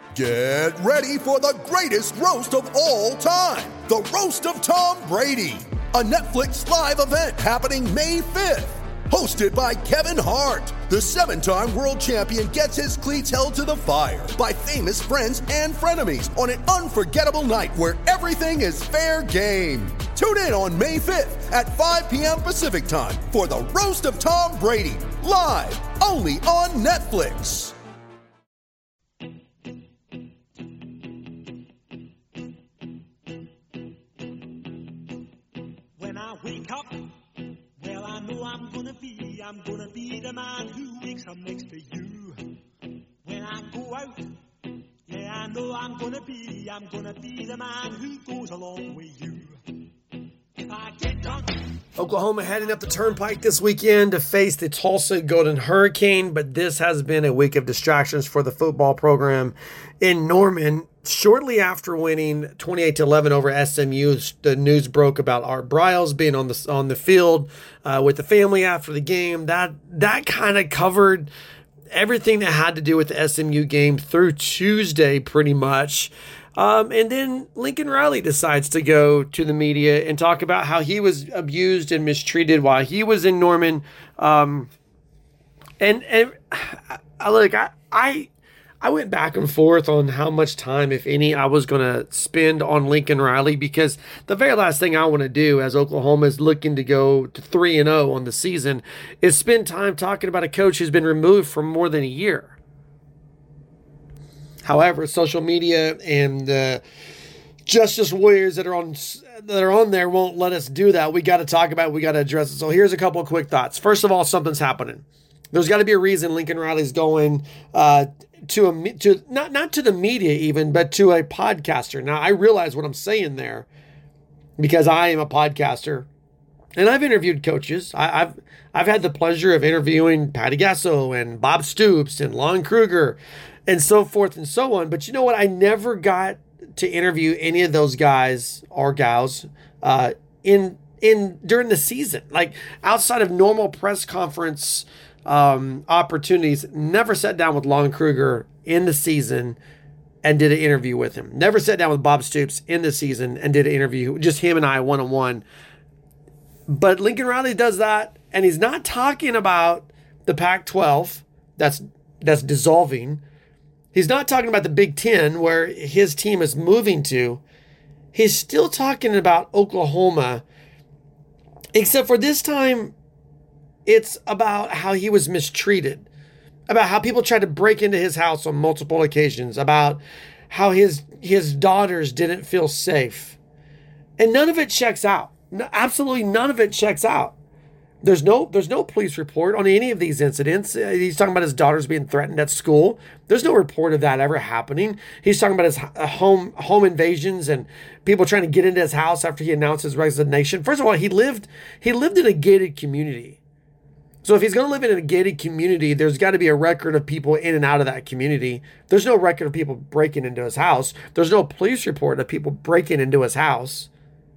Get ready for the greatest roast of all time, the Roast of Tom Brady, a Netflix live event happening May 5th. Hosted by Kevin Hart, the 7-time world champion gets his cleats held to the fire by famous friends and frenemies on an unforgettable night where everything is fair game. Tune in on May 5th at 5 p.m. Pacific time for the Roast of Tom Brady, live only on Netflix. When I wake up, well, I know I'm gonna be the man who wakes up next to you. When I go out, yeah, I know I'm gonna be the man who goes along with you. If I get drunk. Oklahoma heading up the Turnpike this weekend to face the Tulsa Golden Hurricane, but this has been a week of distractions for the football program in Norman. Shortly after winning 28-11 over SMU, the news broke about Art Briles being on the field with the family after the game. That kind of covered everything that had to do with the SMU game through Tuesday, pretty much. And then Lincoln Riley decides to go to the media and talk about how he was abused and mistreated while he was in Norman. I went back and forth on how much time, if any, I was going to spend on Lincoln Riley, because the very last thing I want to do as Oklahoma is looking to go to 3-0 on the season is spend time talking about a coach who's been removed for more than a year. However, social media and the justice warriors that are on there won't let us do that. We got to talk about it. We got to address it. So here's a couple of quick thoughts. First of all, something's happening. There's got to be a reason Lincoln Riley's going to not to the media even, but to a podcaster. Now, I realize what I'm saying there because I am a podcaster, and I've interviewed coaches. I've had the pleasure of interviewing Patty Gasso and Bob Stoops and Lon Kruger and so forth and so on. But you know what? I never got to interview any of those guys or gals in during the season, like outside of normal press conference opportunities. Never sat down with Lon Kruger in the season and did an interview with him. Never sat down with Bob Stoops in the season and did an interview, just him and I one-on-one. But Lincoln Riley does that, and he's not talking about the Pac-12 that's dissolving. He's not talking about the Big Ten where his team is moving to. He's still talking about Oklahoma, except for this time it's about how he was mistreated, about how people tried to break into his house on multiple occasions, about how his daughters didn't feel safe. And none of it checks out. No, absolutely none of it checks out. There's no police report on any of these incidents. He's talking about his daughters being threatened at school. There's no report of that ever happening. He's talking about his home invasions and people trying to get into his house after he announced his resignation. First of all, he lived in a gated community. So if he's going to live in a gated community, there's got to be a record of people in and out of that community. There's no record of people breaking into his house. There's no police report of people breaking into his house.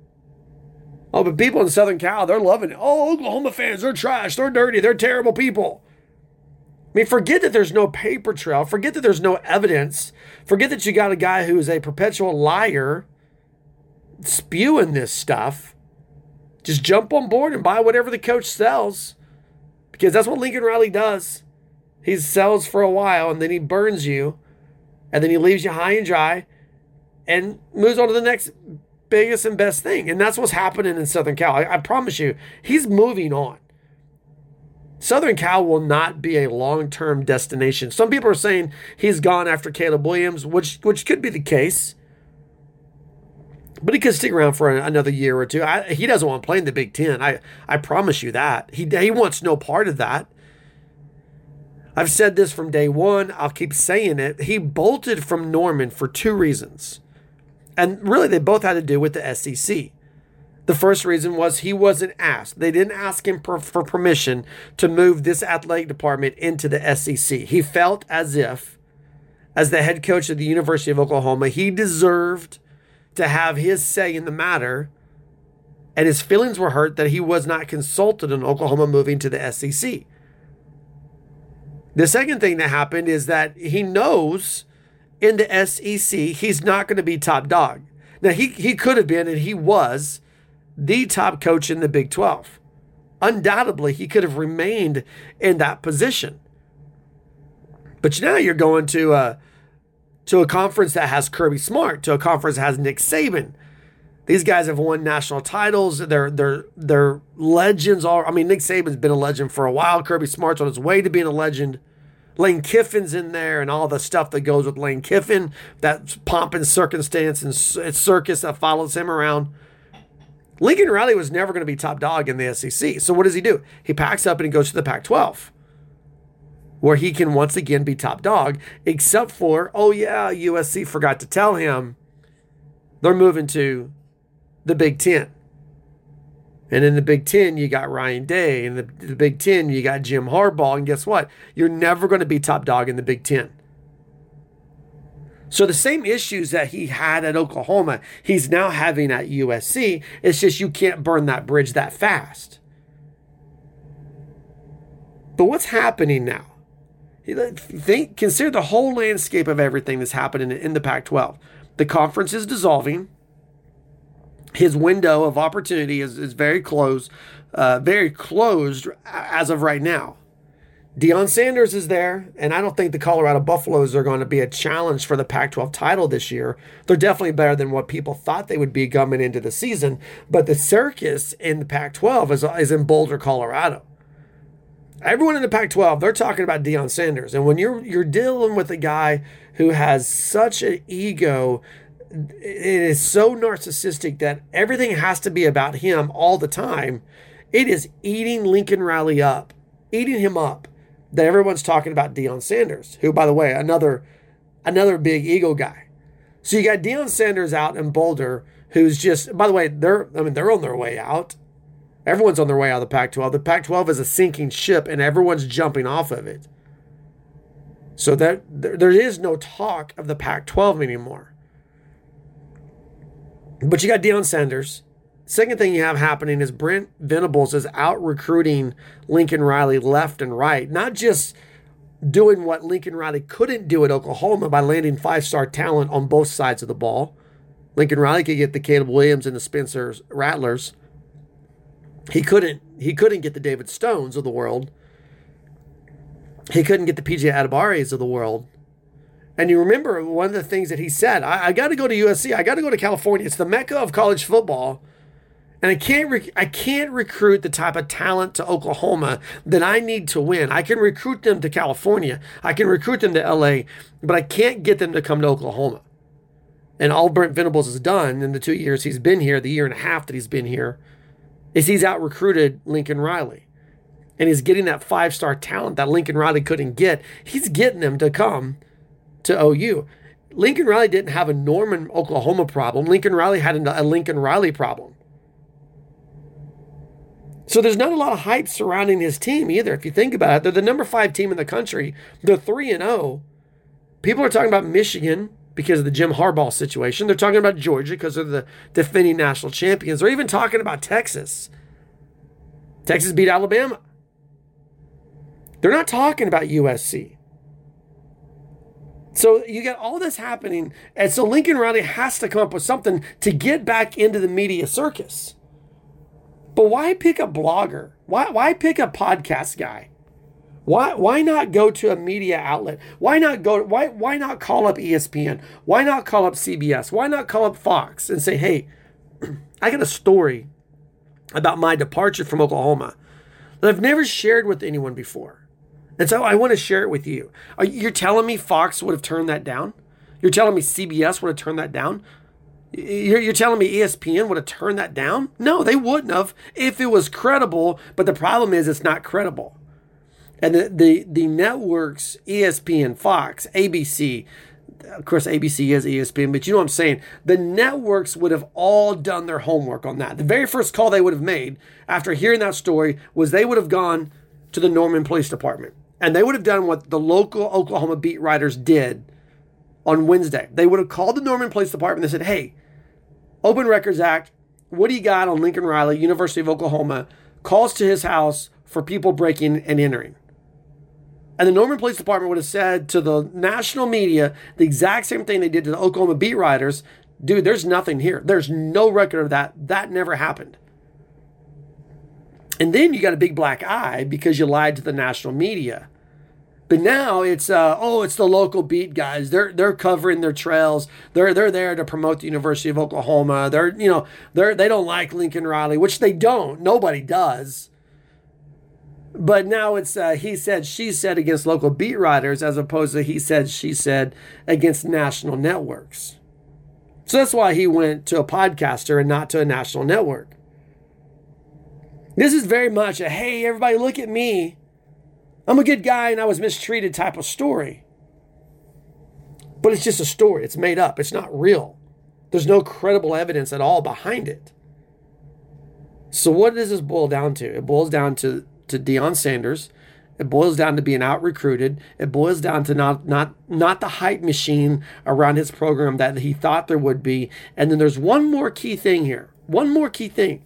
Oh, but people in Southern Cal, they're loving it. Oh, Oklahoma fans, they're trash. They're dirty. They're terrible people. I mean, forget that there's no paper trail. Forget that there's no evidence. Forget that you got a guy who is a perpetual liar spewing this stuff. Just jump on board and buy whatever the coach sells, because that's what Lincoln Riley does. He sells for a while, and then he burns you, and then he leaves you high and dry and moves on to the next biggest and best thing. And that's what's happening in Southern Cal. I promise you, he's moving on. Southern Cal will not be a long-term destination. Some people are saying he's gone after Caleb Williams, which could be the case. But he could stick around for another year or two. He doesn't want to play in the Big Ten. I promise you that. He wants no part of that. I've said this from day one. I'll keep saying it. He bolted from Norman for two reasons. And really, they both had to do with the SEC. The first reason was he wasn't asked. They didn't ask him for permission to move this athletic department into the SEC. He felt as if, as the head coach of the University of Oklahoma, he deserved to have his say in the matter, and his feelings were hurt that he was not consulted on Oklahoma moving to the SEC. The second thing that happened is that he knows in the SEC, he's not going to be top dog. Now, he could have been, and he was, the top coach in the Big 12. Undoubtedly, he could have remained in that position. But now you're going to a conference that has Kirby Smart, to a conference that has Nick Saban. These guys have won national titles. They're legends. Nick Saban's been a legend for a while. Kirby Smart's on his way to being a legend. Lane Kiffin's in there and all the stuff that goes with Lane Kiffin, that pomp and circumstance and circus that follows him around. Lincoln Riley was never going to be top dog in the SEC. So what does he do? He packs up and he goes to the Pac-12, where he can once again be top dog, except for, USC forgot to tell him they're moving to the Big Ten. And in the Big Ten, you got Ryan Day. In the Big Ten, you got Jim Harbaugh. And guess what? You're never going to be top dog in the Big Ten. So the same issues that he had at Oklahoma, he's now having at USC. It's just you can't burn that bridge that fast. But what's happening now? Consider the whole landscape of everything that's happening in the Pac-12. The conference is dissolving. His window of opportunity is very closed as of right now. Deion Sanders is there, and I don't think the Colorado Buffaloes are going to be a challenge for the Pac-12 title this year. They're definitely better than what people thought they would be coming into the season, but the circus in the Pac-12 is in Boulder, Colorado. Everyone in the Pac-12, they're talking about Deion Sanders, and when you're dealing with a guy who has such an ego, it is so narcissistic that everything has to be about him all the time. It is eating Lincoln Riley up, eating him up, that everyone's talking about Deion Sanders, who, by the way, another big ego guy. So you got Deion Sanders out in Boulder, who's just, by the way, they're on their way out. Everyone's on their way out of the Pac-12. The Pac-12 is a sinking ship, and everyone's jumping off of it. So there is no talk of the Pac-12 anymore. But you got Deion Sanders. Second thing you have happening is Brent Venables is out recruiting Lincoln Riley left and right. Not just doing what Lincoln Riley couldn't do at Oklahoma by landing 5-star talent on both sides of the ball. Lincoln Riley could get the Caleb Williams and the Spencer Rattlers. He couldn't get the David Stones of the world. He couldn't get the PJ Adebariys of the world. And you remember one of the things that he said, I got to go to USC. I got to go to California. It's the mecca of college football. And I can't recruit the type of talent to Oklahoma that I need to win. I can recruit them to California. I can recruit them to LA, but I can't get them to come to Oklahoma. And all Brent Venables has done in the 2 years he's been here, the year and a half that he's been here, is he's out recruited Lincoln Riley. And he's getting that 5-star talent that Lincoln Riley couldn't get. He's getting them to come to OU. Lincoln Riley didn't have a Norman, Oklahoma problem. Lincoln Riley had a Lincoln Riley problem. So there's not a lot of hype surrounding his team either. If you think about it, they're the number 5 team in the country. They're 3-0. People are talking about Michigan because of the Jim Harbaugh situation. They're talking about Georgia because they're the defending national champions. They're even talking about Texas. Texas beat Alabama. They're not talking about USC. So you got all this happening, and so Lincoln Riley has to come up with something to get back into the media circus. But why pick a blogger? Why pick a podcast guy? Why not go to a media outlet? Why not call up ESPN? Why not call up CBS? Why not call up Fox and say, hey, I got a story about my departure from Oklahoma that I've never shared with anyone before. And so I want to share it with you. You're telling me Fox would have turned that down? You're telling me CBS would have turned that down? You're telling me ESPN would have turned that down? No, they wouldn't have if it was credible. But the problem is it's not credible. And the networks, ESPN, Fox, ABC, of course ABC is ESPN, but you know what I'm saying? The networks would have all done their homework on that. The very first call they would have made after hearing that story was they would have gone to the Norman Police Department. And they would have done what the local Oklahoma beat writers did on Wednesday. They would have called the Norman Police Department and said, hey, Open Records Act, what do you got on Lincoln Riley, University of Oklahoma, calls to his house for people breaking and entering? And the Norman Police Department would have said to the national media the exact same thing they did to the Oklahoma beat writers. Dude, there's nothing here. There's no record of that. That never happened. And then you got a big black eye because you lied to the national media. But now it's it's the local beat guys. They're covering their trails. They're there to promote the University of Oklahoma. They don't like Lincoln Riley, which they don't. Nobody does. But now it's he said, she said against local beat writers as opposed to he said, she said against national networks. So that's why he went to a podcaster and not to a national network. This is very much a, hey, everybody look at me. I'm a good guy and I was mistreated type of story. But it's just a story. It's made up. It's not real. There's no credible evidence at all behind it. So what does this boil down to? It boils down to Deion Sanders. It boils down to being out-recruited. It boils down to not the hype machine around his program that he thought there would be. And then there's one more key thing here. One more key thing.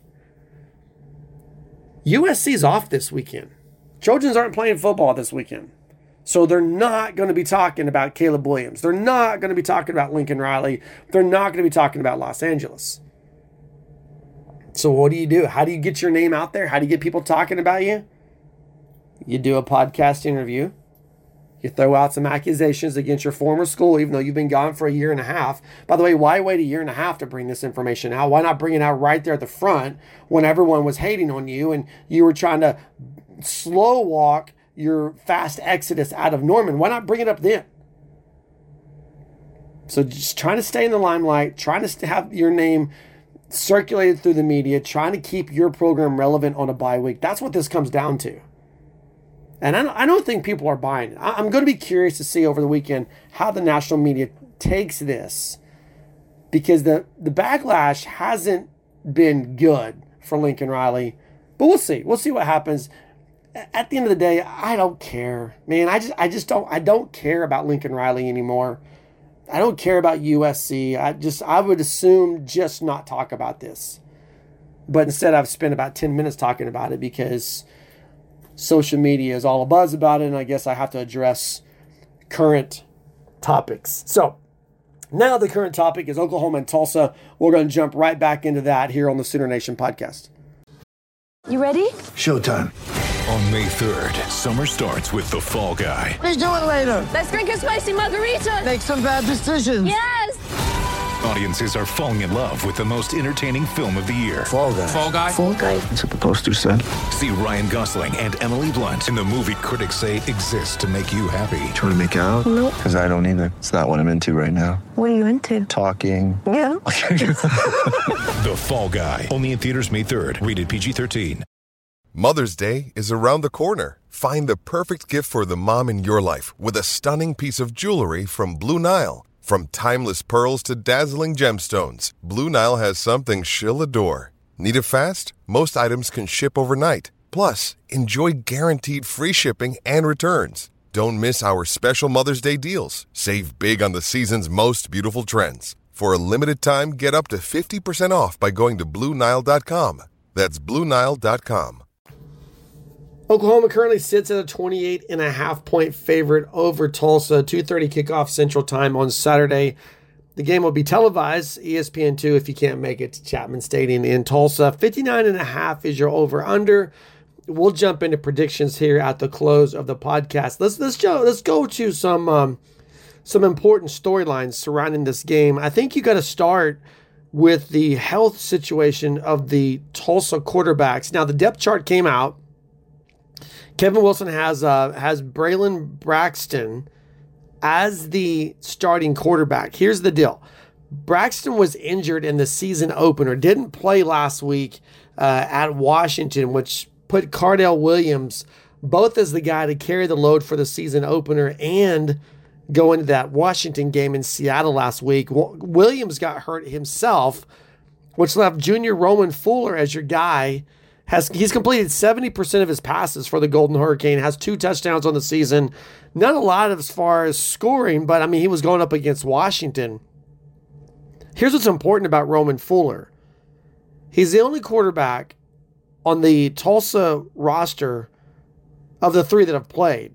USC's off this weekend. Trojans aren't playing football this weekend. So they're not going to be talking about Caleb Williams. They're not going to be talking about Lincoln Riley. They're not going to be talking about Los Angeles. So what do? How do you get your name out there? How do you get people talking about you? You do a podcast interview. You throw out some accusations against your former school, even though you've been gone for a year and a half. By the way, why wait a year and a half to bring this information out? Why not bring it out right there at the front when everyone was hating on you and you were trying to slow walk your fast exodus out of Norman? Why not bring it up then? So just trying to stay in the limelight, trying to have your name circulated through the media, trying to keep your program relevant on a bye week. That's what this comes down to. And I don't think people are buying it. I'm going to be curious to see over the weekend how the national media takes this, because the backlash hasn't been good for Lincoln Riley. But we'll see. We'll see what happens. At the end of the day, I don't care, man. I don't care about Lincoln Riley anymore. I don't care about USC. I would assume just not talk about this. But instead I've spent about 10 minutes talking about it because social media is all abuzz about it, and I guess I have to address current topics. So now the current topic is Oklahoma and Tulsa. We're going to jump right back into that here on the Sooner Nation podcast. You ready? Showtime. On May 3rd, summer starts with The Fall Guy. What are you doing later? Let's drink a spicy margarita. Make some bad decisions. Yes. Audiences are falling in love with the most entertaining film of the year. Fall Guy. Fall Guy? Fall guy. That's what the poster said. See Ryan Gosling and Emily Blunt in the movie critics say exists to make you happy. Trying to make it out? Nope. Because I don't either. It's not what I'm into right now. What are you into? Talking. Yeah. The Fall Guy. Only in theaters May 3rd. Rated PG-13. Mother's Day is around the corner. Find the perfect gift for the mom in your life with a stunning piece of jewelry from Blue Nile. From timeless pearls to dazzling gemstones, Blue Nile has something she'll adore. Need it fast? Most items can ship overnight. Plus, enjoy guaranteed free shipping and returns. Don't miss our special Mother's Day deals. Save big on the season's most beautiful trends. For a limited time, get up to 50% off by going to BlueNile.com. That's BlueNile.com. Oklahoma currently sits at a 28.5-point favorite over Tulsa, 2:30 kickoff Central Time on Saturday. The game will be televised, ESPN2 if you can't make it to Chapman Stadium in Tulsa. 59.5 is your over-under. We'll jump into predictions here at the close of the podcast. Let's go to some important storylines surrounding this game. I think you got to start with the health situation of the Tulsa quarterbacks. Now, the depth chart came out. Kevin Wilson has Braylon Braxton as the starting quarterback. Here's the deal. Braxton was injured in the season opener, didn't play last week at Washington, which put Cardell Williams both as the guy to carry the load for the season opener and go into that Washington game in Seattle last week. Williams got hurt himself, which left Junior Roman Fuller as your guy. He's completed 70% of his passes for the Golden Hurricane, has 2 touchdowns on the season. Not a lot as far as scoring, but I mean, he was going up against Washington. Here's what's important about Roman Fuller. He's the only quarterback on the Tulsa roster of the 3 that have played.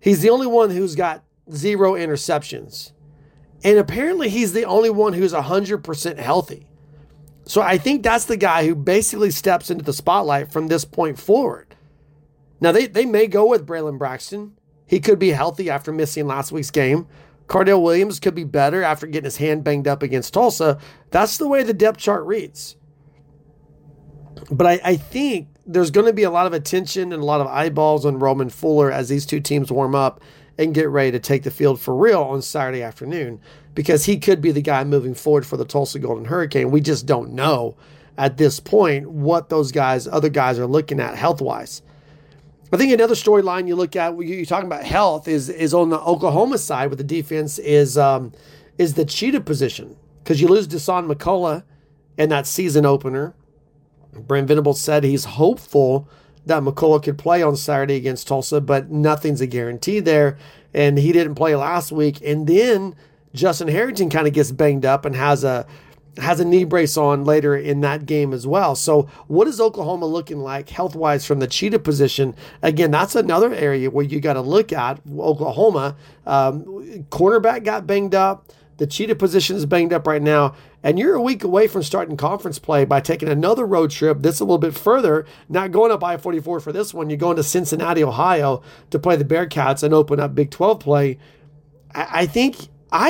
He's the only one who's got 0 interceptions. And apparently he's the only one who's 100% healthy. So I think that's the guy who basically steps into the spotlight from this point forward. Now, they may go with Braylon Braxton. He could be healthy after missing last week's game. Cardell Williams could be better after getting his hand banged up against Tulsa. That's the way the depth chart reads. But I think there's going to be a lot of attention and a lot of eyeballs on Roman Fuller as these two teams warm up and get ready to take the field for real on Saturday afternoon, because he could be the guy moving forward for the Tulsa Golden Hurricane. We just don't know at this point what those other guys are looking at health-wise. I think another storyline you look at, you're talking about health, is on the Oklahoma side with the defense is the cheetah position, because you lose Dasan McCullough in that season opener. Brent Venables said he's hopeful that McCullough could play on Saturday against Tulsa, but nothing's a guarantee there, and he didn't play last week. And then Justin Harrington kind of gets banged up and has a knee brace on later in that game as well. So what is Oklahoma looking like health-wise from the cheetah position? Again, that's another area where you got to look at Oklahoma. Cornerback got banged up. The cheetah position is banged up right now. And you're a week away from starting conference play by taking another road trip. This a little bit further, not going up I-44 for this one. You're going to Cincinnati, Ohio to play the Bearcats and open up Big 12 play. I think,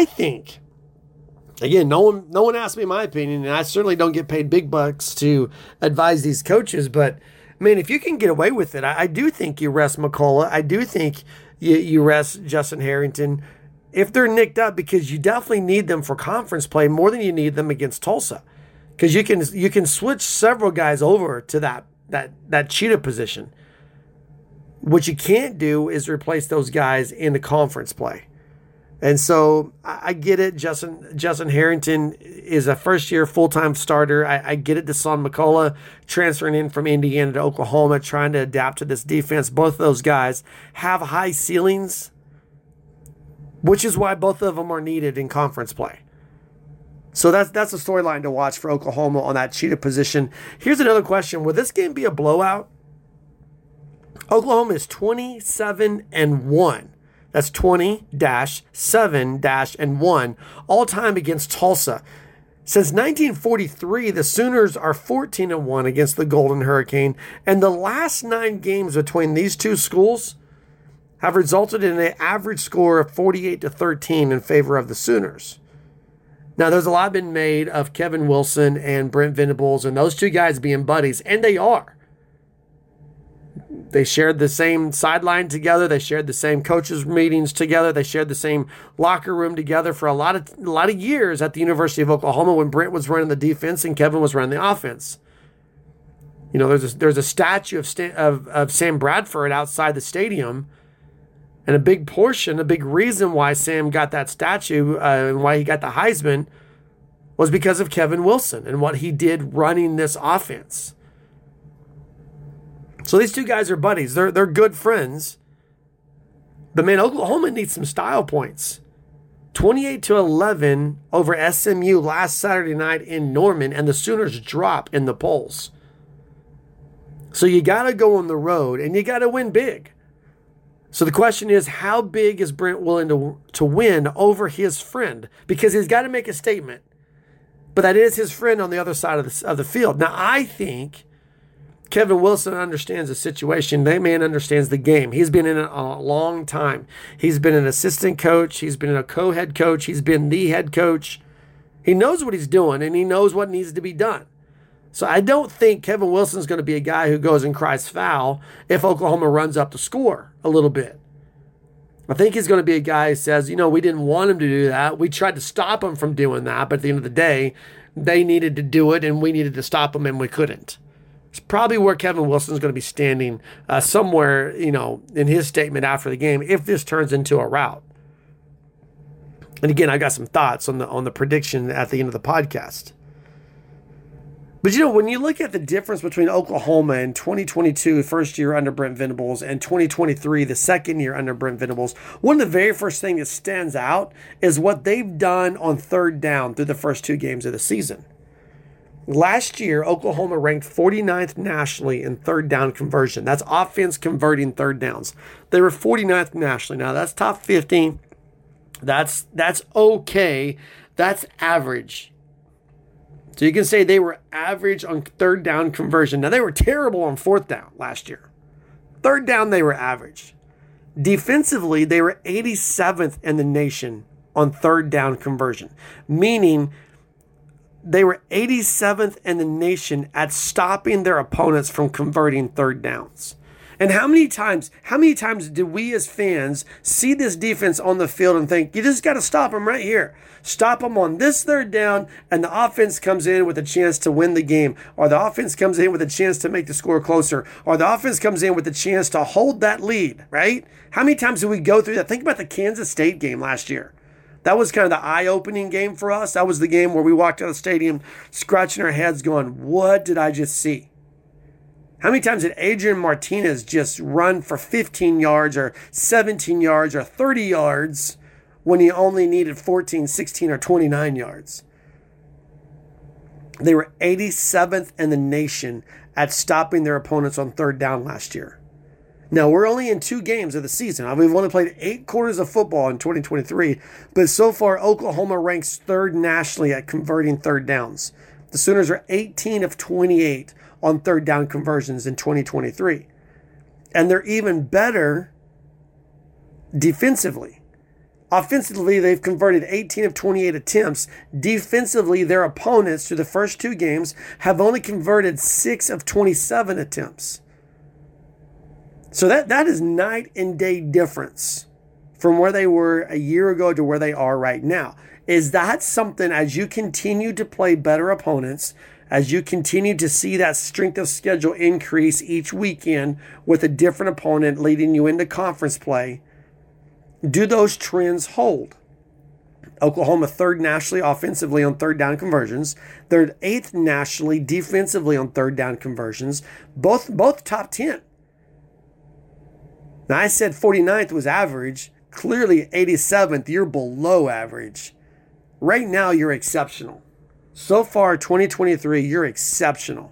again, no one asked me my opinion, and I certainly don't get paid big bucks to advise these coaches. But, man, if you can get away with it, I do think you rest McCullough. I do think you rest Justin Harrington if they're nicked up, because you definitely need them for conference play more than you need them against Tulsa, because you can switch several guys over to that cheetah position. What you can't do is replace those guys in the conference play. And so I get it. Justin Harrington is a first-year full-time starter. I get it. Dasan McCullough transferring in from Indiana to Oklahoma, trying to adapt to this defense. Both of those guys have high ceilings, which is why both of them are needed in conference play. So that's a storyline to watch for Oklahoma on that cheetah position. Here's another question. Will this game be a blowout? Oklahoma is 27-1. That's 20-7-1 all time against Tulsa. Since 1943, the Sooners are 14-1 against the Golden Hurricane, and the last 9 games between these two schools have resulted in an average score of 48-13 in favor of the Sooners. Now, there's a lot been made of Kevin Wilson and Brent Venables and those two guys being buddies, and they are. They shared the same sideline together. They shared the same coaches' meetings together. They shared the same locker room together for a lot of years at the University of Oklahoma when Brent was running the defense and Kevin was running the offense. You know, there's a statue of Sam Bradford outside the stadium. And a big reason why Sam got that statue and why he got the Heisman was because of Kevin Wilson and what he did running this offense. So these two guys are buddies. They're good friends. But, man, Oklahoma needs some style points. 28-11 over SMU last Saturday night in Norman, and the Sooners drop in the polls. So you got to go on the road, and you got to win big. So the question is, how big is Brent willing to win over his friend? Because he's got to make a statement. But that is his friend on the other side of the field. Now, I think Kevin Wilson understands the situation. That man understands the game. He's been in it a long time. He's been an assistant coach. He's been a co-head coach. He's been the head coach. He knows what he's doing, and he knows what needs to be done. So I don't think Kevin Wilson's going to be a guy who goes and cries foul if Oklahoma runs up the score a little bit. I think he's going to be a guy who says, you know, we didn't want him to do that. We tried to stop him from doing that, but at the end of the day, they needed to do it, and we needed to stop them, and we couldn't. It's probably where Kevin Wilson's going to be standing somewhere, you know, in his statement after the game if this turns into a rout. And again, I got some thoughts on the prediction at the end of the podcast. But, you know, when you look at the difference between Oklahoma in 2022, first year under Brent Venables, and 2023, the second year under Brent Venables, one of the very first things that stands out is what they've done on third down through the first 2 games of the season. Last year, Oklahoma ranked 49th nationally in third down conversion. That's offense converting third downs. They were 49th nationally. Now, that's top 50. That's okay. That's average. So you can say they were average on third down conversion. Now, they were terrible on fourth down last year. Third down, they were average. Defensively, they were 87th in the nation on third down conversion, meaning they were 87th in the nation at stopping their opponents from converting third downs. And how many times did we as fans see this defense on the field and think, you just got to stop them right here. Stop them on this third down, and the offense comes in with a chance to win the game, or the offense comes in with a chance to make the score closer, or the offense comes in with a chance to hold that lead, right? How many times did we go through that? Think about the Kansas State game last year. That was kind of the eye-opening game for us. That was the game where we walked out of the stadium scratching our heads going, what did I just see? How many times did Adrian Martinez just run for 15 yards or 17 yards or 30 yards when he only needed 14, 16, or 29 yards? They were 87th in the nation at stopping their opponents on third down last year. Now, we're only in 2 games of the season. We've only played 8 quarters of football in 2023, but so far, Oklahoma ranks 3rd nationally at converting third downs. The Sooners are 18 of 28 on third down conversions in 2023. And they're even better defensively. Offensively, they've converted 18 of 28 attempts. Defensively, their opponents through the first 2 games have only converted 6 of 27 attempts. So that is night and day difference from where they were a year ago to where they are right now. Is that something, as you continue to play better opponents, as you continue to see that strength of schedule increase each weekend with a different opponent leading you into conference play, do those trends hold? Oklahoma 3rd nationally offensively on third down conversions. They're 8th nationally defensively on third down conversions. Both top 10. Now, I said 49th was average. Clearly, 87th, you're below average. Right now, you're exceptional. So far, 2023, you're exceptional.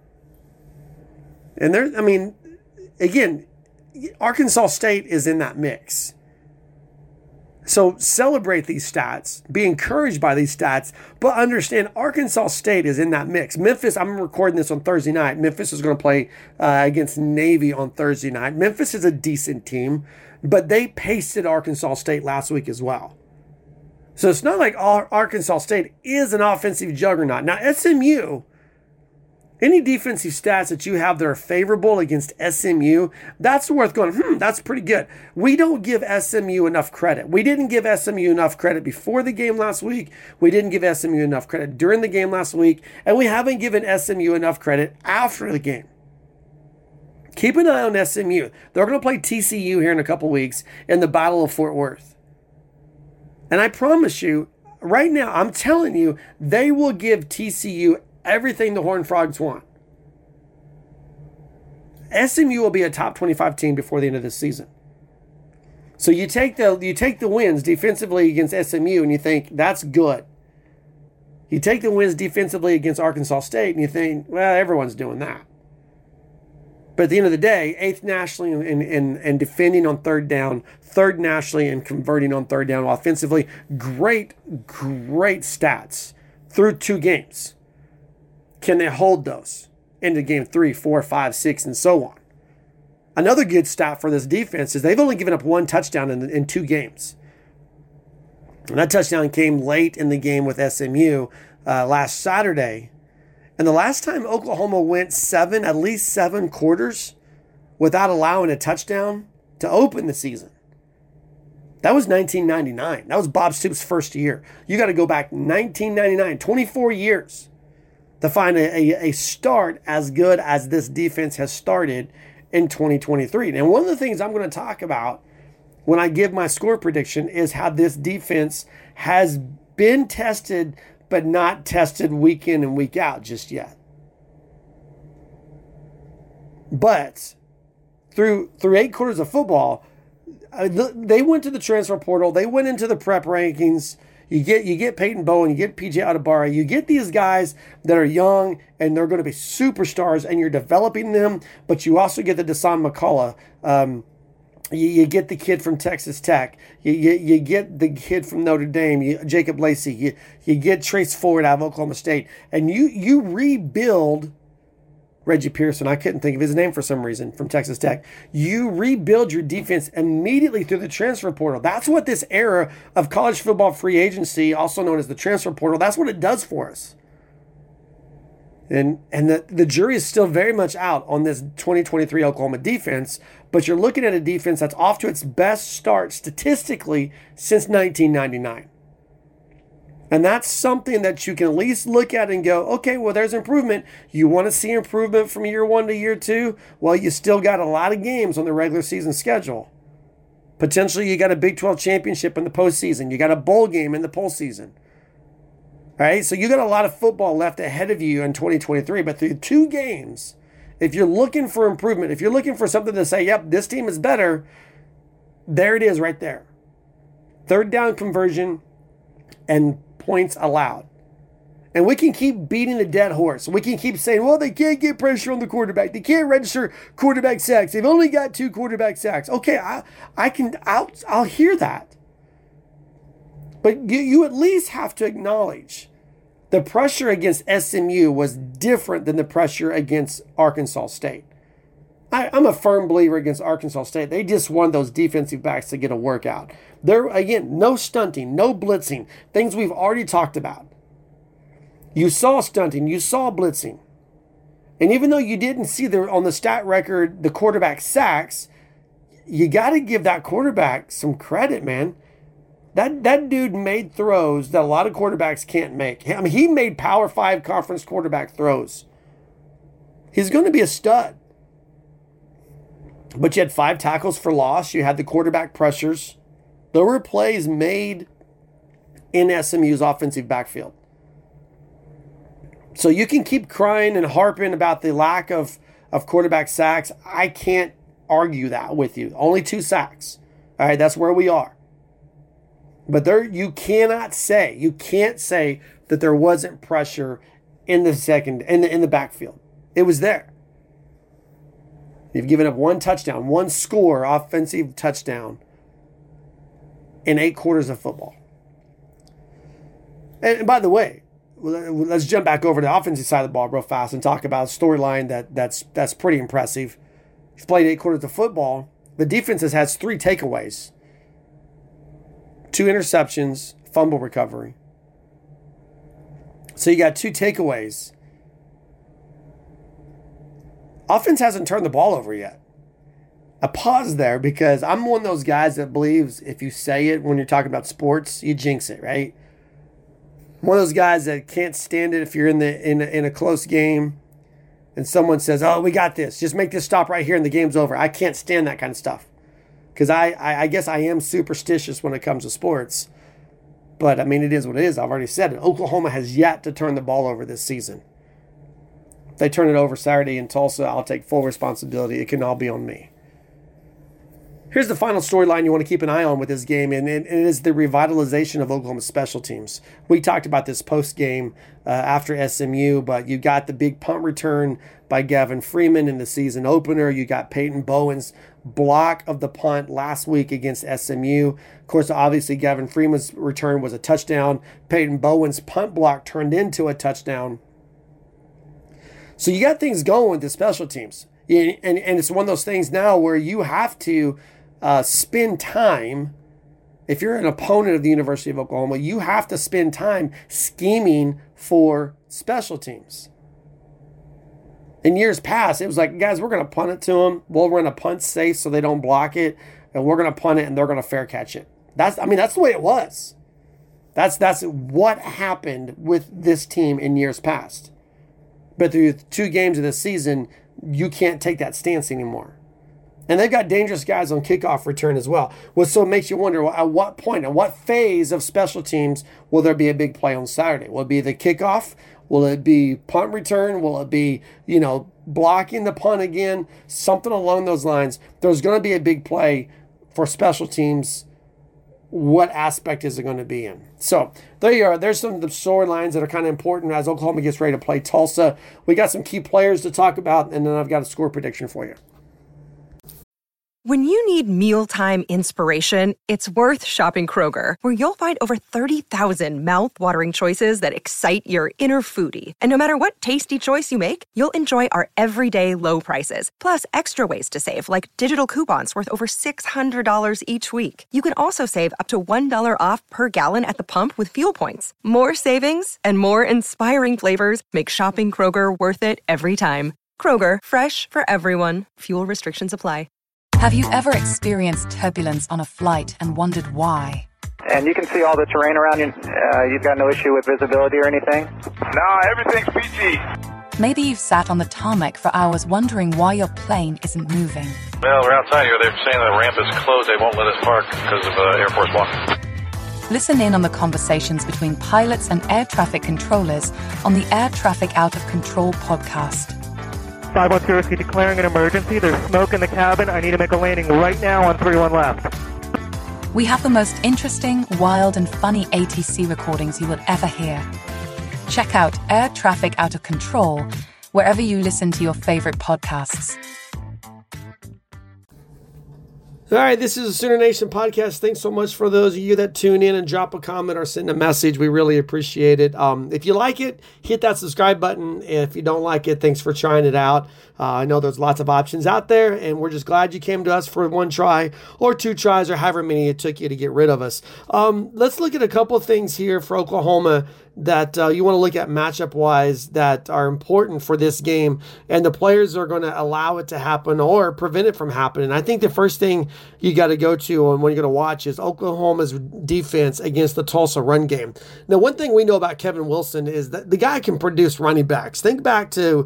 And again, Arkansas State is in that mix. So celebrate these stats, be encouraged by these stats, but understand Arkansas State is in that mix. Memphis, I'm recording this on Thursday night. Memphis is going to play against Navy on Thursday night. Memphis is a decent team, but they pasted Arkansas State last week as well. So it's not like Arkansas State is an offensive juggernaut. Now, SMU, any defensive stats that you have that are favorable against SMU, that's worth going, that's pretty good. We don't give SMU enough credit. We didn't give SMU enough credit before the game last week. We didn't give SMU enough credit during the game last week. And we haven't given SMU enough credit after the game. Keep an eye on SMU. They're going to play TCU here in a couple weeks in the Battle of Fort Worth. And I promise you, right now, I'm telling you, they will give TCU everything the Horned Frogs want. SMU will be a top 25 team before the end of this season. So you take the wins defensively against SMU and you think that's good. You take the wins defensively against Arkansas State and you think, well, everyone's doing that. But at the end of the day, 8th nationally and defending on third down, 3rd nationally and converting on third down offensively. Great stats through 2 games. Can they hold those into game 3, 4, 5, 6, and so on? Another good stat for this defense is they've only given up 1 touchdown in 2 games. And that touchdown came late in the game with SMU last Saturday. And the last time Oklahoma went at least 7 quarters without allowing a touchdown to open the season, that was 1999. That was Bob Stoops' first year. You got to go back 1999, 24 years to find a start as good as this defense has started in 2023. And one of the things I'm going to talk about when I give my score prediction is how this defense has been tested but not tested week in and week out just yet. But through 8 quarters of football, they went to the transfer portal. They went into the prep rankings. You get Peyton Bowen, you get PJ Atabara, you get these guys that are young and they're going to be superstars, and you're developing them. But you also get the Dasan McCullough. You get the kid from Texas Tech. You get the kid from Notre Dame, Jacob Lacey. You get Trace Ford out of Oklahoma State. And you rebuild Reggie Pearson. I couldn't think of his name for some reason, from Texas Tech. You rebuild your defense immediately through the transfer portal. That's what this era of college football free agency, also known as the transfer portal, that's what it does for us. And the jury is still very much out on this 2023 Oklahoma defense, but you're looking at a defense that's off to its best start statistically since 1999. And that's something that you can at least look at and go, okay, well, there's improvement. You want to see improvement from year 1 to year 2? Well, you still got a lot of games on the regular season schedule. Potentially, you got a Big 12 championship in the postseason. You got a bowl game in the postseason. All right, so you got a lot of football left ahead of you in 2023, but through 2 games, if you're looking for improvement, if you're looking for something to say, yep, this team is better, there it is right there. 3rd down conversion and points allowed. And we can keep beating the dead horse. We can keep saying, well, they can't get pressure on the quarterback. They can't register quarterback sacks. They've only got 2 quarterback sacks. Okay, I'll hear that. But you at least have to acknowledge the pressure against SMU was different than the pressure against Arkansas State. I'm a firm believer against Arkansas State. They just want those defensive backs to get a workout. There, again, no stunting, no blitzing, things we've already talked about. You saw stunting, you saw blitzing. And even though you didn't see on the stat record the quarterback sacks, you got to give that quarterback some credit, man. That dude made throws that a lot of quarterbacks can't make. I mean, he made Power 5 conference quarterback throws. He's going to be a stud. But you had 5 tackles for loss. You had the quarterback pressures. There were plays made in SMU's offensive backfield. So you can keep crying and harping about the lack of quarterback sacks. I can't argue that with you. Only 2 sacks. All right, that's where we are. But you can't say that there wasn't pressure in the backfield. It was there. You've given up 1 touchdown, 1 score, offensive touchdown in 8 quarters of football. And by the way, let's jump back over to the offensive side of the ball real fast and talk about a storyline that's pretty impressive. He's played 8 quarters of football. The defense has 3 takeaways. 2 interceptions, fumble recovery. So you got 2 takeaways. Offense hasn't turned the ball over yet. I pause there because I'm one of those guys that believes if you say it when you're talking about sports, you jinx it, right? I'm one of those guys that can't stand it if you're in a close game and someone says, oh, we got this. Just make this stop right here and the game's over. I can't stand that kind of stuff. Because I guess I am superstitious when it comes to sports. But, I mean, it is what it is. I've already said it. Oklahoma has yet to turn the ball over this season. If they turn it over Saturday in Tulsa, I'll take full responsibility. It can all be on me. Here's the final storyline you want to keep an eye on with this game, and it is the revitalization of Oklahoma's special teams. We talked about this post-game after SMU, but you got the big punt return by Gavin Freeman in the season opener. You got Peyton Bowen's block of the punt last week against SMU. Of course, obviously, Gavin Freeman's return was a touchdown. Peyton Bowen's punt block turned into a touchdown. So you got things going with the special teams. And it's one of those things now where you have to spend time. If you're an opponent of the University of Oklahoma, you have to spend time scheming for special teams. In years past, it was like, guys, we're going to punt it to them. We'll run a punt safe so they don't block it. And we're going to punt it and they're going to fair catch it. That's the way it was. That's what happened with this team in years past. But through 2 games of the season, you can't take that stance anymore. And they've got dangerous guys on kickoff return as well. So it makes you wonder, well, at what point, at what phase of special teams will there be a big play on Saturday? Will it be the kickoff? Will it be punt return? Will it be, blocking the punt again? Something along those lines. There's going to be a big play for special teams what aspect is it going to be in? So there you are. There's some of the storylines that are kind of important as Oklahoma gets ready to play Tulsa. We got some key players to talk about, and then I've got a score prediction for you. When you need mealtime inspiration, it's worth shopping Kroger, where you'll find over 30,000 mouth-watering choices that excite your inner foodie. And no matter what tasty choice you make, you'll enjoy our everyday low prices, plus extra ways to save, like digital coupons worth over $600 each week. You can also save up to $1 off per gallon at the pump with fuel points. More savings and more inspiring flavors make shopping Kroger worth it every time. Kroger, fresh for everyone. Fuel restrictions apply. Have you ever experienced turbulence on a flight and wondered why? And you can see all the terrain around you. You've got no issue with visibility or anything? No, everything's PG. Maybe you've sat on the tarmac for hours wondering why your plane isn't moving. Well, we're outside here. They're saying the ramp is closed. They won't let us park because of Air Force One. Listen in on the conversations between pilots and air traffic controllers on the Air Traffic Out of Control podcast. 512 Whiskey declaring an emergency. There's smoke in the cabin. I need to make a landing right now on 31 left. We have the most interesting, wild, and funny ATC recordings you will ever hear. Check out Air Traffic Out of Control wherever you listen to your favorite podcasts. All right, this is the Sooner Nation podcast. Thanks so much for those of you that tune in and drop a comment or send a message. We really appreciate it. If you like it, hit that subscribe button. If you don't like it, thanks for trying it out. I know there's lots of options out there, and we're just glad you came to us for one try or two tries or however many it took you to get rid of us. Let's look at a couple of things here for Oklahoma that you want to look at matchup-wise that are important for this game, and the players are going to allow it to happen or prevent it from happening. I think the first thing you got to go to and when you're going to watch is Oklahoma's defense against the Tulsa run game. Now, one thing we know about Kevin Wilson is that the guy can produce running backs. Think back to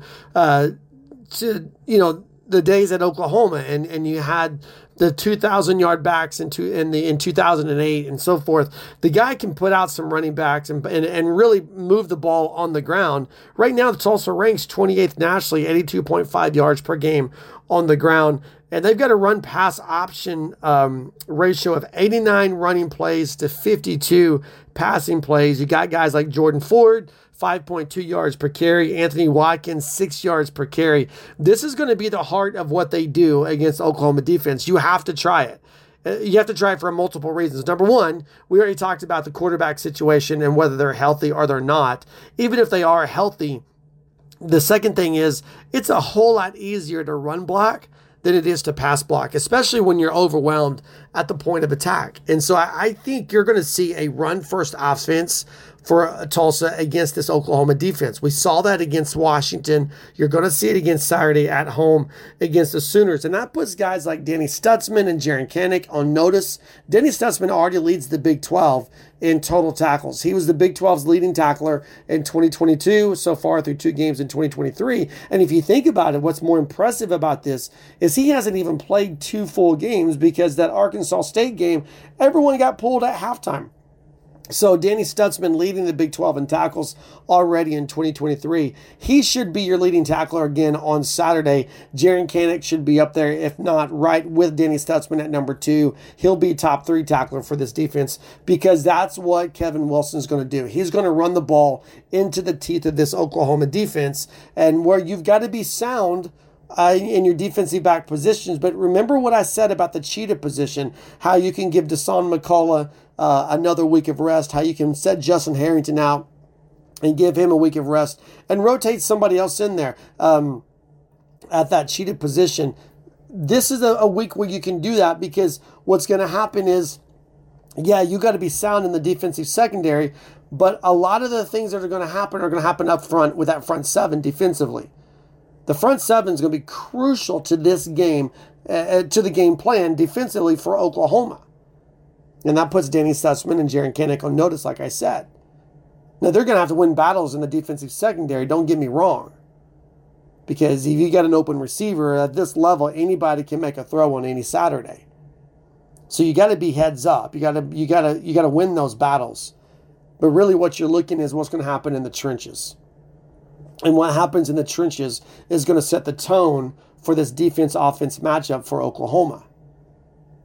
the days at Oklahoma, and you had the 2,000-yard backs in 2008 and so forth. The guy can put out some running backs and really move the ball on the ground. Right now, the Tulsa ranks 28th nationally, 82.5 yards per game on the ground. And they've got a run-pass option ratio of 89 running plays to 52 passing plays. You got guys like Jordan Ford, 5.2 yards per carry. Anthony Watkins, 6 yards per carry. This is going to be the heart of what they do against Oklahoma defense. You have to try it. You have to try it for multiple reasons. Number one, we already talked about the quarterback situation and whether they're healthy or they're not. Even if they are healthy, the second thing is it's a whole lot easier to run block than it is to pass block, especially when you're overwhelmed at the point of attack. And so I think you're going to see a run-first offense for Tulsa against this Oklahoma defense. We saw that against Washington. You're going to see it against Saturday at home against the Sooners. And that puts guys like Danny Stutzman and Jaren Kanak on notice. Danny Stutzman already leads the Big 12 in total tackles. He was the Big 12's leading tackler in 2022, so far through 2 games in 2023. And if you think about it, what's more impressive about this is he hasn't even played 2 full games because that Arkansas State game, everyone got pulled at halftime. So Danny Stutzman leading the Big 12 in tackles already in 2023. He should be your leading tackler again on Saturday. Jaren Kanak should be up there, if not right with Danny Stutzman at number 2. He'll be top 3 tackler for this defense because that's what Kevin Wilson's going to do. He's going to run the ball into the teeth of this Oklahoma defense, and where you've got to be sound in your defensive back positions. But remember what I said about the cheetah position, how you can give Dasan McCullough another week of rest, how you can set Justin Harrington out and give him a week of rest and rotate somebody else in there at that cheetah position. This is a week where you can do that because what's going to happen is, yeah, you got to be sound in the defensive secondary, but a lot of the things that are going to happen up front with that front 7 defensively. The front 7 is going to be crucial to this game, to the game plan defensively for Oklahoma. And that puts Danny Stutzman and Jaren Kanak on notice, like I said. Now, they're going to have to win battles in the defensive secondary, don't get me wrong. Because if you got an open receiver at this level, anybody can make a throw on any Saturday. So you got to be heads up. You got to win those battles. But really what you're looking is what's going to happen in the trenches. And what happens in the trenches is going to set the tone for this defense-offense matchup for Oklahoma.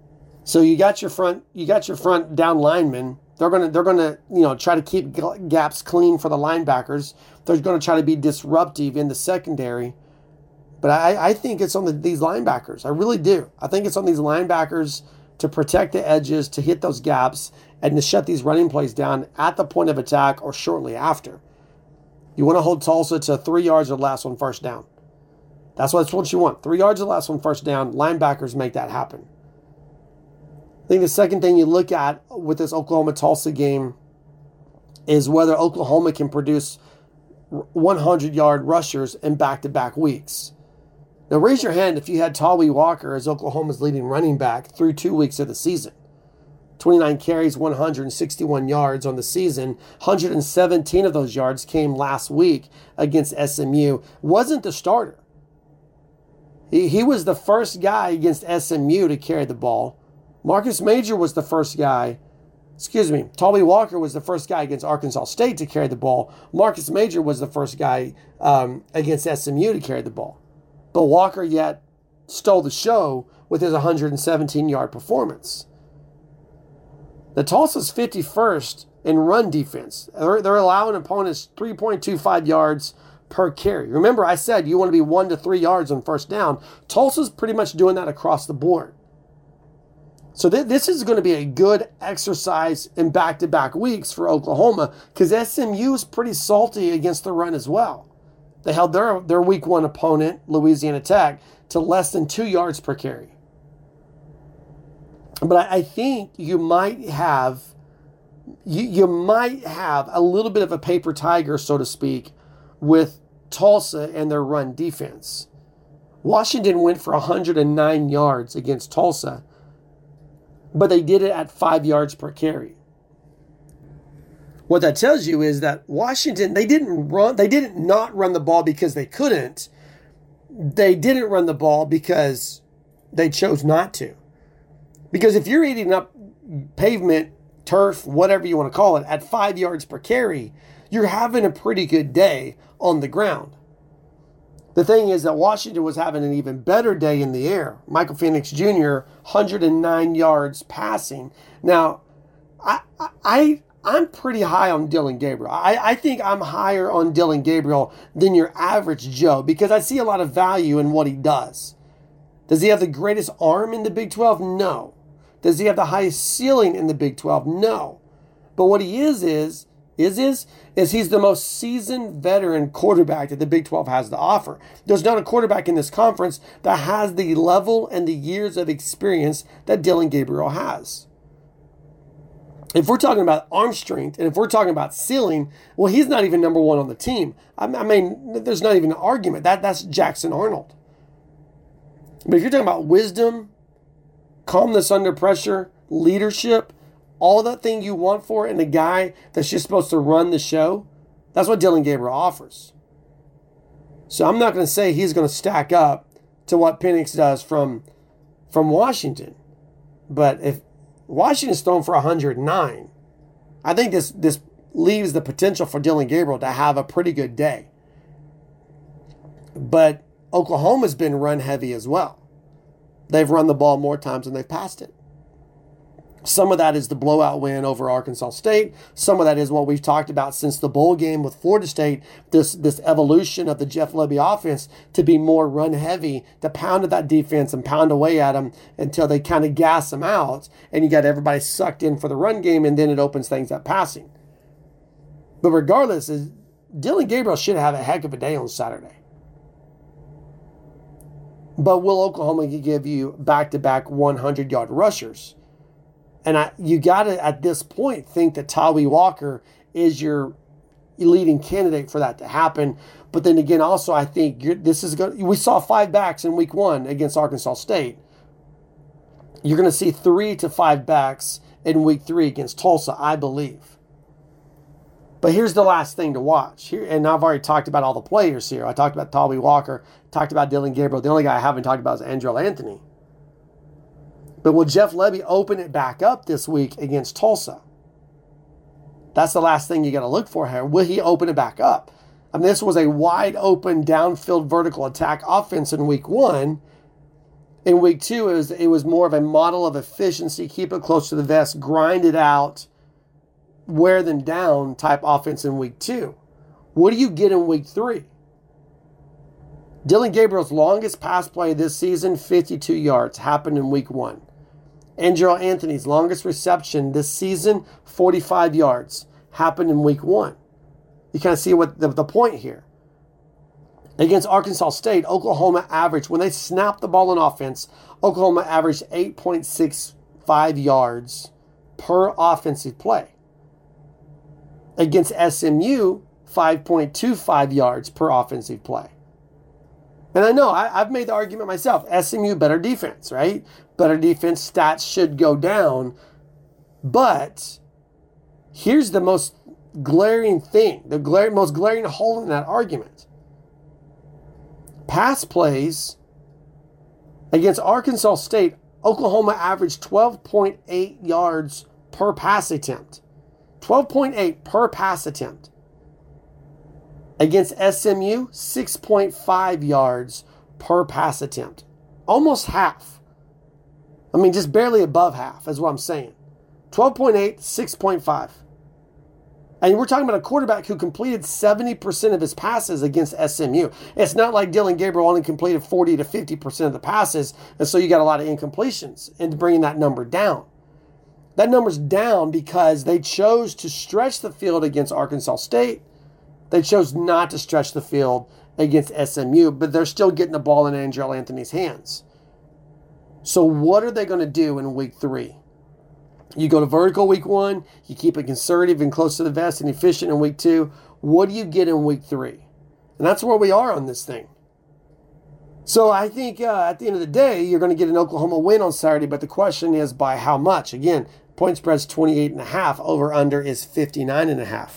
So you got your front down linemen. They're gonna try to keep gaps clean for the linebackers. They're gonna try to be disruptive in the secondary. But I think it's on these linebackers. I really do. I think it's on these linebackers to protect the edges, to hit those gaps, and to shut these running plays down at the point of attack or shortly after. You want to hold Tulsa to 3 yards or less on first down. That's what you want. 3 yards or less on first down. Linebackers make that happen. I think the second thing you look at with this Oklahoma-Tulsa game is whether Oklahoma can produce 100-yard rushers in back-to-back weeks. Now, raise your hand if you had Tawee Walker as Oklahoma's leading running back through 2 weeks of the season. 29 carries, 161 yards on the season. 117 of those yards came last week against SMU. Wasn't the starter. He was the first guy against SMU to carry the ball. Marcus Major was the first guy. Tawee Walker was the first guy against Arkansas State to carry the ball. Marcus Major was the first guy against SMU to carry the ball. But Walker yet stole the show with his 117-yard performance. The Tulsa's 51st in run defense. They're allowing opponents 3.25 yards per carry. Remember, I said you want to be 1 to 3 yards on first down. Tulsa's pretty much doing that across the board. So this is going to be a good exercise in back-to-back weeks for Oklahoma because SMU is pretty salty against the run as well. They held their week 1 opponent, Louisiana Tech, to less than 2 yards per carry. But I think you might have a little bit of a paper tiger, so to speak, with Tulsa and their run defense. Washington went for 109 yards against Tulsa, but they did it at 5 yards per carry. What that tells you is that Washington, they didn't not run the ball because they couldn't. They didn't run the ball because they chose not to. Because if you're eating up pavement, turf, whatever you want to call it, at 5 yards per carry, you're having a pretty good day on the ground. The thing is that Washington was having an even better day in the air. Michael Penix Jr., 109 yards passing. Now, I'm pretty high on Dillon Gabriel. I think I'm higher on Dillon Gabriel than your average Joe because I see a lot of value in what he does. Does he have the greatest arm in the Big 12? No. Does he have the highest ceiling in the Big 12? No. But what he is he's the most seasoned veteran quarterback that the Big 12 has to offer. There's not a quarterback in this conference that has the level and the years of experience that Dillon Gabriel has. If we're talking about arm strength and if we're talking about ceiling, well, he's not even number 1 on the team. I mean, there's not even an argument. That's Jackson Arnold. But if you're talking about wisdom, calmness under pressure, leadership, all that thing you want for it in a guy that's just supposed to run the show, that's what Dillon Gabriel offers. So I'm not going to say he's going to stack up to what Penix does from Washington. But if Washington's thrown for 109, I think this leaves the potential for Dillon Gabriel to have a pretty good day. But Oklahoma's been run heavy as well. They've run the ball more times than they've passed it. Some of that is the blowout win over Arkansas State. Some of that is what we've talked about since the bowl game with Florida State, this evolution of the Jeff Lebby offense to be more run heavy, to pound at that defense and pound away at them until they kind of gas them out, and you got everybody sucked in for the run game, and then it opens things up passing. But regardless, Dillon Gabriel should have a heck of a day on Saturday. But will Oklahoma give you back-to-back 100-yard rushers? And you got to, at this point, think that Tawee Walker is your leading candidate for that to happen. But then again, also, I think we saw 5 backs in week 1 against Arkansas State. You're going to see 3 to 5 backs in week 3 against Tulsa, I believe. But here's the last thing to watch. Here, and I've already talked about all the players here. I talked about Tawee Walker, talked about Dillon Gabriel. The only guy I haven't talked about is Andrel Anthony. But will Jeff Lebby open it back up this week against Tulsa? That's the last thing you got to look for here. Will he open it back up? I mean, this was a wide open downfield vertical attack offense in week 1. In week 2, it was more of a model of efficiency, keep it close to the vest, grind it out, wear them down type offense in week 2. What do you get in week 3? Dillon Gabriel's longest pass play this season, 52 yards, happened in week 1. Andrel Anthony's longest reception this season, 45 yards, happened in week 1. You kind of see what the point here. Against Arkansas State, Oklahoma averaged, when they snapped the ball in offense, Oklahoma averaged 8.65 yards per offensive play. Against SMU, 5.25 yards per offensive play. And I know, I've made the argument myself. SMU, better defense, right? Better defense, stats should go down. But here's the most glaring thing, most glaring hole in that argument. Pass plays against Arkansas State, Oklahoma averaged 12.8 yards per pass attempt. 12.8 per pass attempt. Against SMU, 6.5 yards per pass attempt. Almost half. I mean, just barely above half is what I'm saying. 12.8, 6.5. And we're talking about a quarterback who completed 70% of his passes against SMU. It's not like Dillon Gabriel only completed 40 to 50% of the passes, and so you got a lot of incompletions and bringing that number down. That number's down because they chose to stretch the field against Arkansas State. They chose not to stretch the field against SMU, but they're still getting the ball in Andrel Anthony's hands. So what are they going to do in week 3? You go to vertical week 1, you keep it conservative and close to the vest and efficient in week 2. What do you get in week 3? And that's where we are on this thing. So I think at the end of the day, you're going to get an Oklahoma win on Saturday, but the question is by how much? Again, point spread's 28.5, over under is 59.5.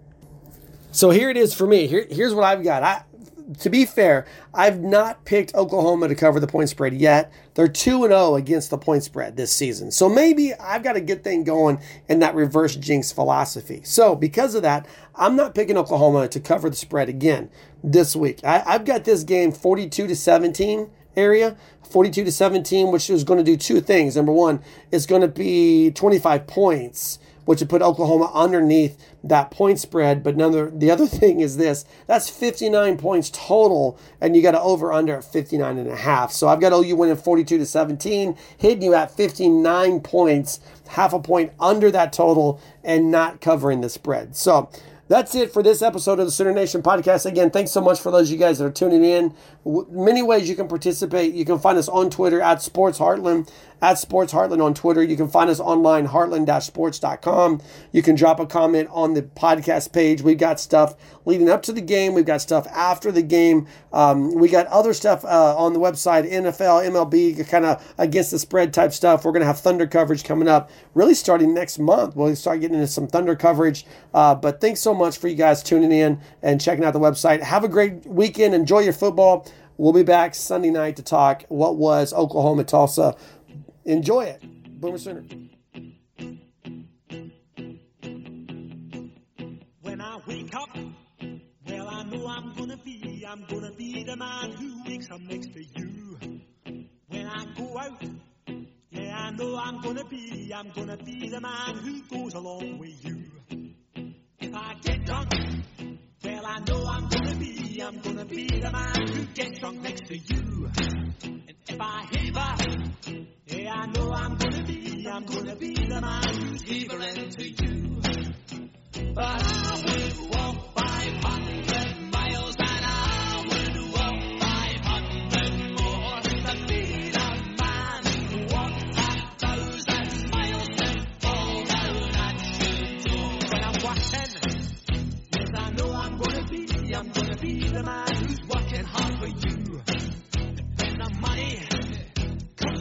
So here it is for me. Here's what I've got. To be fair, I've not picked Oklahoma to cover the point spread yet. They're 2-0 against the point spread this season. So maybe I've got a good thing going in that reverse jinx philosophy. So because of that, I'm not picking Oklahoma to cover the spread again this week. I've got this game 42-17 area, 42-17, which is going to do two things. Number one, it's going to be 25 points, which would put Oklahoma underneath that point spread. But the other thing is this, that's 59 points total, and you got to over under at 59.5. So I've got OU winning 42-17, hitting you at 59 points, half a point under that total, and not covering the spread. So that's it for this episode of the Sooner Nation podcast. Again, thanks so much for those of you guys that are tuning in. Many ways you can participate. You can find us on Twitter at Sports Heartland, on Twitter. You can find us online, heartland-sports.com. You can drop a comment on the podcast page. We've got stuff leading up to the game. We've got stuff after the game. We got other stuff on the website, NFL, MLB, kind of against the spread type stuff. We're going to have Thunder coverage coming up, really starting next month. We'll start getting into some Thunder coverage. But thanks so much for you guys tuning in and checking out the website. Have a great weekend. Enjoy your football. We'll be back Sunday night to talk what was Oklahoma-Tulsa. Enjoy it. Boomer Sooner. When I wake up, well, I know I'm gonna be the man who wakes up next to you. When I go out, yeah, I know I'm gonna be the man who goes along with you. If I get drunk, well, I know I'm gonna be the man who gets drunk next to you. And if I heaver, yeah, I know I'm gonna be the man who's heavering to you. But I would walk 500 miles and I would walk 500 more to be the man who walked 1,000 miles and fall down at your door. When I'm watching, yes, I know I'm gonna be the man